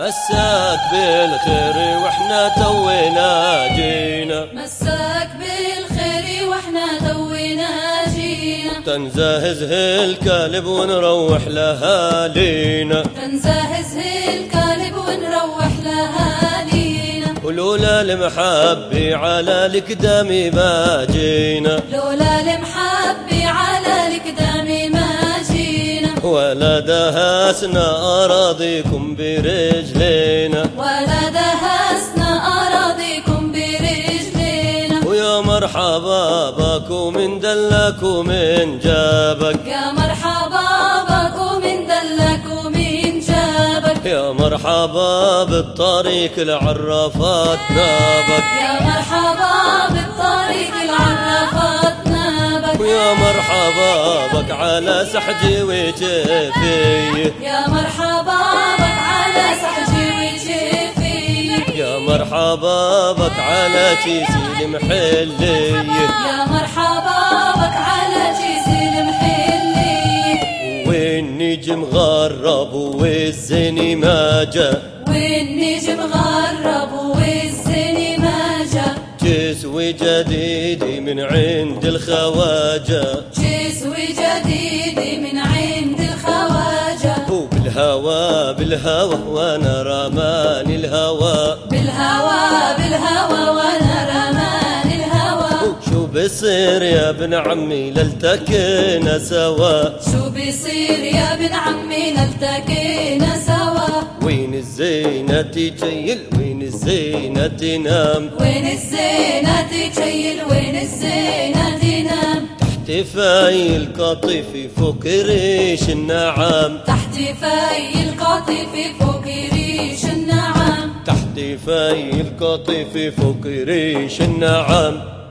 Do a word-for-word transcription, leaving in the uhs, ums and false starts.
مساك بالخير واحنا توينا جينا، مساك بالخير واحنا توينا جينا، تنزهزه الكلب ونروح لهالينا، تنزهزه الكلب ونروح لهالينا، ولولا المحبي على القدام ما جينا، لولا المحبي على القدام ما جينا، ولا دهسنا أراضيكم برجلينا، ولا دهسنا أراضيكم برجلينا، ويا مرحبا بك ومن دلك ومن جابك، يا مرحبا بك ومن دلك ومن جابك، يا مرحبا بالطريق العرفات نابك، يا مرحبا بالطريق العرفات نابك، ويا مرحبا بك على سحجي وجفي، يا مرحبا بك على سحجي وجفي، يا مرحبا بك على كيسي المحلي، يا مرحبا بك على كيسي المحلي، والنجم غرب والزين ما جا، والنجم غرب والزين ما جا، جسوي جديدي من عند الخواجة، جسوي جديدي من عند الخواجة، وبالهوى بالهوى وانا رماني الهوى، بالهوى بالهوى وانا رماني الهوى، شو بصير يا ابن عمي لالتقينا سوا، شو بيصير يا ابن عمي نلتقينا سوا، وين الزينة تجيل وين الزينة تنام، وين الزينة تجيل وين الزينة تنام، تحت فاي القطيف فوق ريش النعام، تحت فاي القطيف فوق ريش النعام، تحت فاي القطيف فوق ريش النعام.